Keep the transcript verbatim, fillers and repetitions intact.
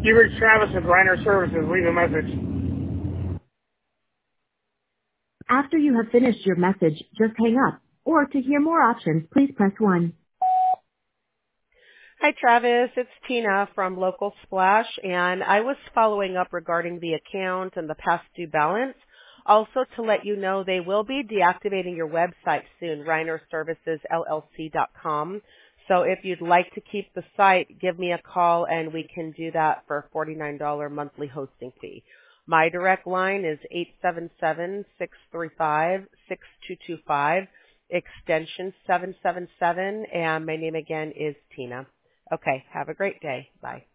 You reached Travis with Reiner Services. Leave a message. After you have finished your message, just hang up. Or to hear more options, please press one. Hi, Travis. It's Tina from Local Splash, and I was following up regarding the account and the past due balance. Also, to let you know, they will be deactivating your website soon, reiner services l l c dot com. So if you'd like to keep the site, give me a call, and we can do that for a forty-nine dollars monthly hosting fee. My direct line is eight seven seven, six three five, six two two five, extension seven seven seven, and my name again is Tina. Okay, have a great day. Bye.